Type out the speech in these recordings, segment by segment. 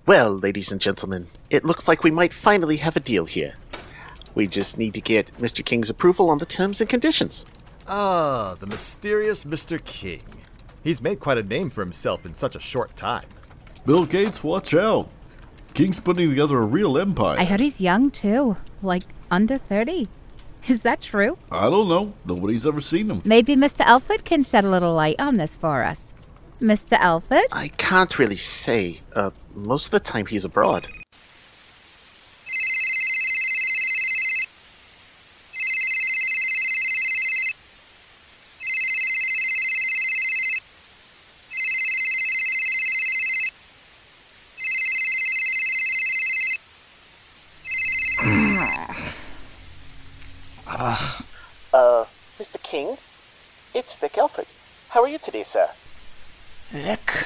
Well, ladies and gentlemen, it looks like we might finally have a deal here. We just need to get Mr. King's approval on the terms and conditions. Ah, the mysterious Mr. King. He's made quite a name for himself in such a short time. Bill Gates, watch out. King's putting together a real empire. I heard he's young, too. Like, under 30. Is that true? I don't know. Nobody's ever seen him. Maybe Mr. Alfred can shed a little light on this for us. Mr. Alfred? I can't really say. Most of the time he's abroad. Mr. King? It's Vic Alfred. How are you today, sir? Vic?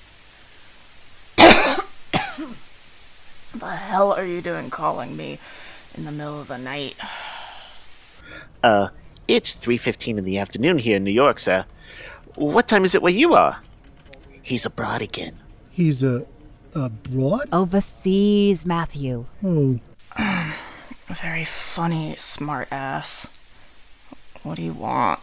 The hell are you doing calling me in the middle of the night? It's 3:15 in the afternoon here in New York, sir. What time is it where you are? He's abroad again. He's abroad? Overseas, Matthew. Oh. Very funny, smart ass. What do you want?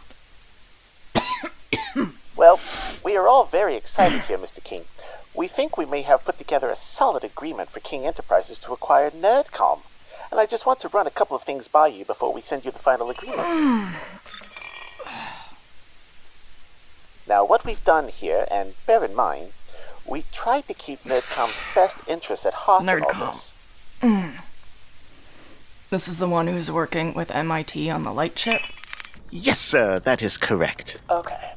Well, we are all very excited here, Mr. King. We think we may have put together a solid agreement for King Enterprises to acquire NerdCom. And I just want to run a couple of things by you before we send you the final agreement. Now, what we've done here, and bear in mind, we tried to keep NerdCom's best interests at heart in all this. This is the one who's working with MIT on the light chip? Yes, sir, that is correct. Okay.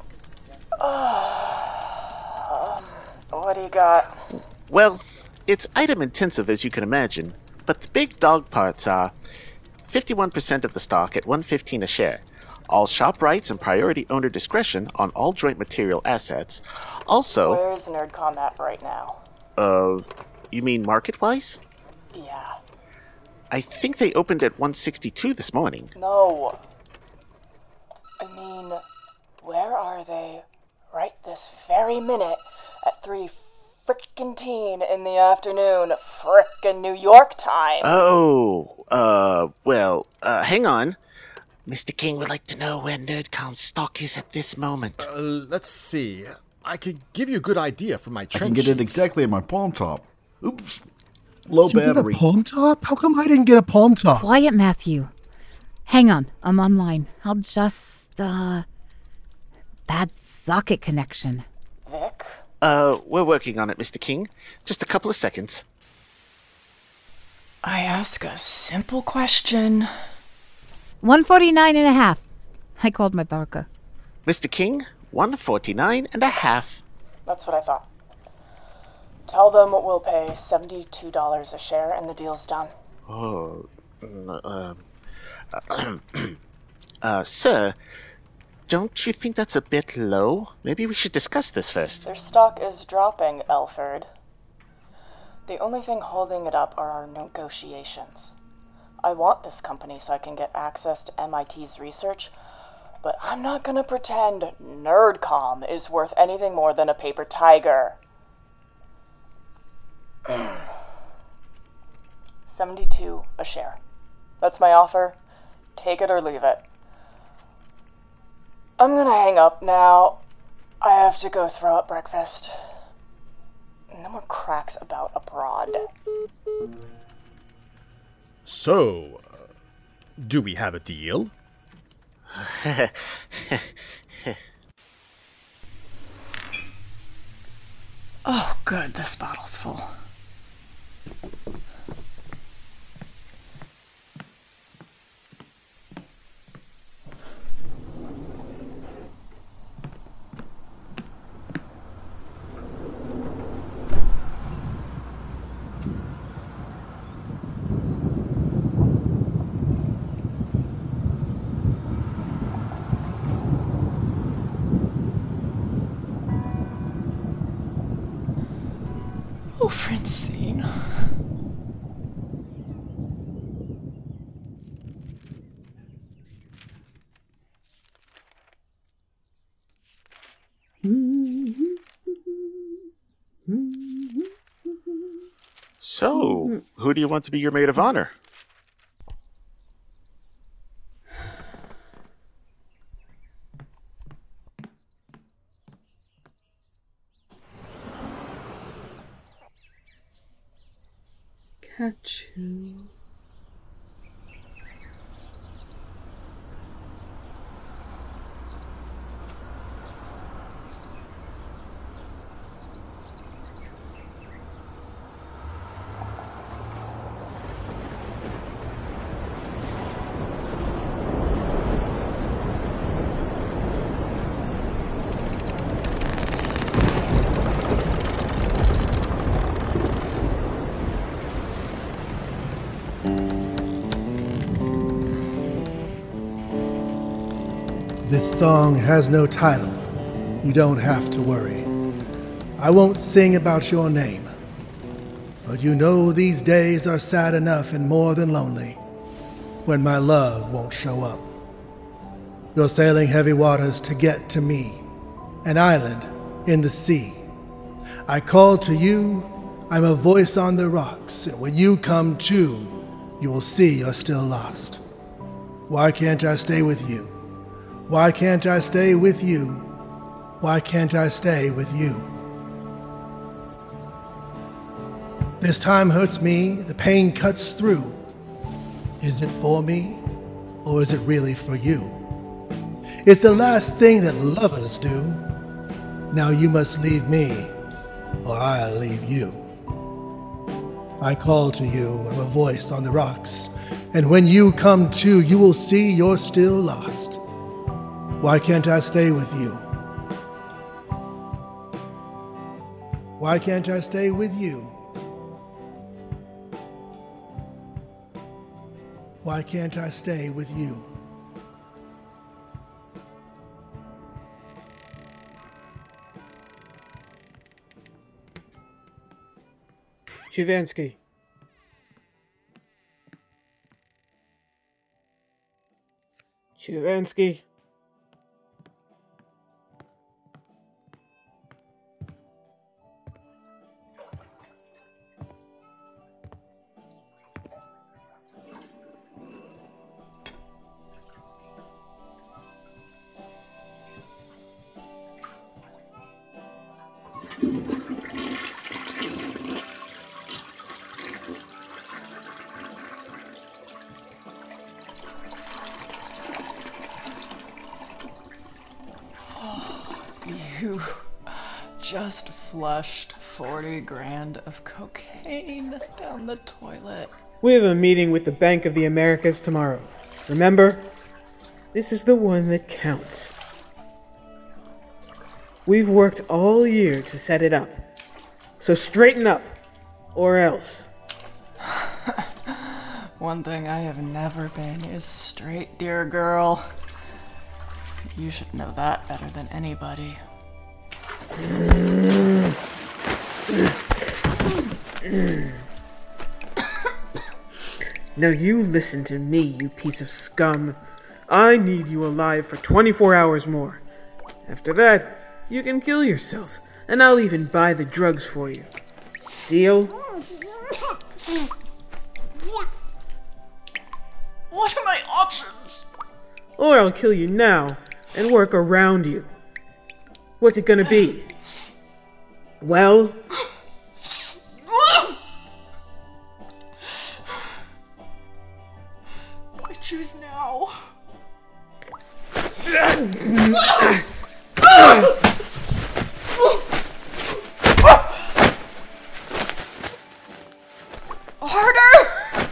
What do you got? Well, it's item intensive as you can imagine, but the big dog parts are 51% of the stock at $1.15 a share, all shop rights and priority owner discretion on all joint material assets. Also... Where is NerdCom at right now? You mean market-wise? Yeah. I think they opened at 162 this morning. No. I mean, where are they right this very minute at 3:15 in the afternoon, frickin' New York time? Hang on. Mr. King would like to know where NerdCom's stock is at this moment. Let's see. I could give you a good idea from my I trench can get it sheets. exactly at my palm top. Oops. Low Did you battery. get a palm top? How come I didn't get a palm top? Quiet, Matthew. Hang on, I'm online. I'll just, bad socket connection. Vic? We're working on it, Mr. King. Just a couple of seconds. I ask a simple question. 149 and a half. I called my broker. Mr. King, 149 and a half. That's what I thought. Tell them we'll pay $72 a share and the deal's done. Sir, don't you think that's a bit low? Maybe we should discuss this first. Their stock is dropping, Alfred. The only thing holding it up are our negotiations. I want this company so I can get access to MIT's research, but I'm not gonna pretend NerdCom is worth anything more than a paper tiger. 72 a share. That's my offer. Take it or leave it. I'm gonna hang up now. I have to go throw up breakfast. No more cracks about abroad. So, do we have a deal? Oh, good, this bottle's full. Oh, Francine. So, who do you want to be your maid of honor? Kachu. This song has no title. You don't have to worry. I won't sing about your name. But you know these days are sad enough and more than lonely when my love won't show up. You're sailing heavy waters to get to me, an island in the sea. I call to you, I'm a voice on the rocks, and when you come to, you will see you're still lost. Why can't I stay with you? Why can't I stay with you? Why can't I stay with you? This time hurts me, the pain cuts through. Is it for me, or is it really for you? It's the last thing that lovers do. Now you must leave me, or I'll leave you. I call to you, I'm a voice on the rocks, and when you come to, you will see you're still lost. Why can't I stay with you? Why can't I stay with you? Why can't I stay with you? Chuvansky. Chuvansky. You just flushed 40 grand of cocaine down the toilet. We have a meeting with the Bank of the Americas tomorrow. Remember? This is the one that counts. We've worked all year to set it up. So straighten up, or else. One thing I have never been is straight, dear girl. You should know that better than anybody. Now you listen to me, you piece of scum. I need you alive for 24 hours more. After that, you can kill yourself, and I'll even buy the drugs for you. Deal? What are my options? Or I'll kill you now and work around you. What's it gonna be? Well? I choose now. Harder!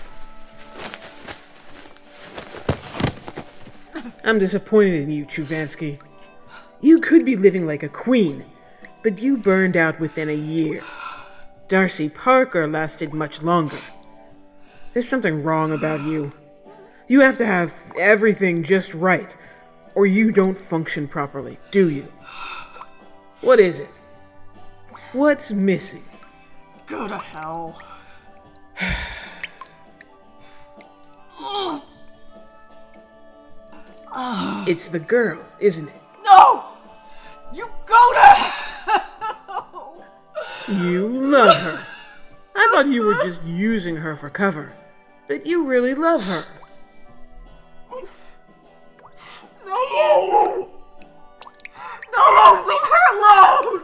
I'm disappointed in you, Chuvansky. You could be living like a queen, but you burned out within a year. Darcy Parker lasted much longer. There's something wrong about you. You have to have everything just right, or you don't function properly, do you? What is it? What's missing? Go to hell. It's the girl, isn't it? No! You go to hell! You love her. I thought you were just using her for cover, but you really love her. No! No, leave her alone!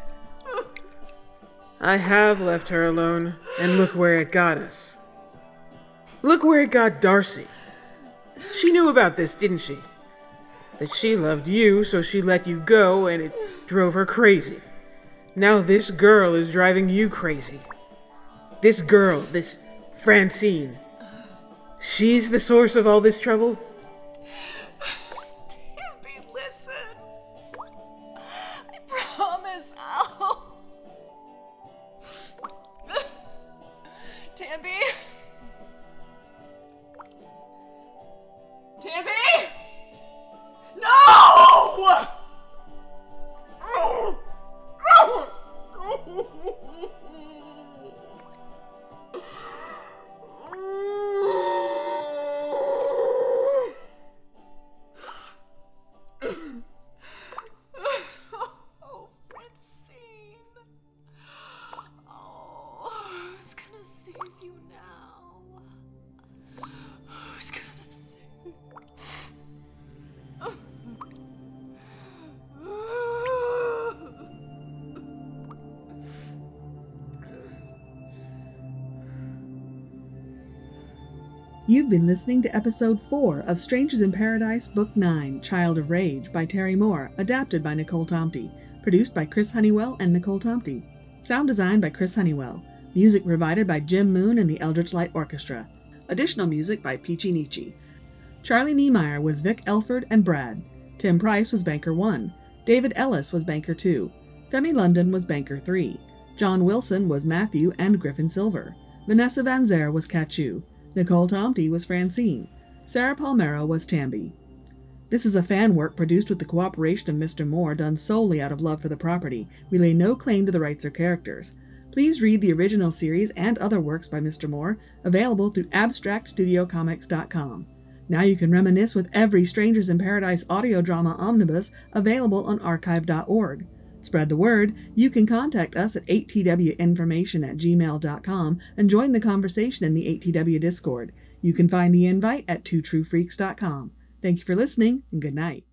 I have left her alone, and look where it got us. Look where it got Darcy. She knew about this, didn't she? That she loved you, so she let you go, and it drove her crazy. Now this girl is driving you crazy. This girl, this Francine, she's the source of all this trouble? Tampy, listen. I promise I'll... Tampy? Tampy? No! Oh, Francine. Oh, who's gonna save you now? Who's gonna save You've been listening to Episode 4 of Strangers in Paradise, Book 9, Child of Rage by Terry Moore, adapted by Nicole Tomte, produced by Chris Honeywell and Nicole Tomte. Sound design by Chris Honeywell. Music provided by Jim Moon and the Eldritch Light Orchestra. Additional music by Peachy Nietzsche. Charlie Niemeyer was Vic Elford and Brad. Tim Price was Banker 1. David Ellis was Banker 2. Femi London was Banker 3. John Wilson was Matthew and Griffin Silver. Vanessa Van Zer was Kachu. Nicole Tomte was Francine. Sarah Palmero was Tambi. This is a fan work produced with the cooperation of Mr. Moore, done solely out of love for the property. We lay no claim to the rights or characters. Please read the original series and other works by Mr. Moore, available through AbstractStudioComics.com. Now you can reminisce with every Strangers in Paradise audio drama omnibus available on archive.org. Spread the word. You can contact us at 8twinformation@gmail.com and join the conversation in the 8TW Discord. You can find the invite at twotruefreaks.com. Thank you for listening, and good night.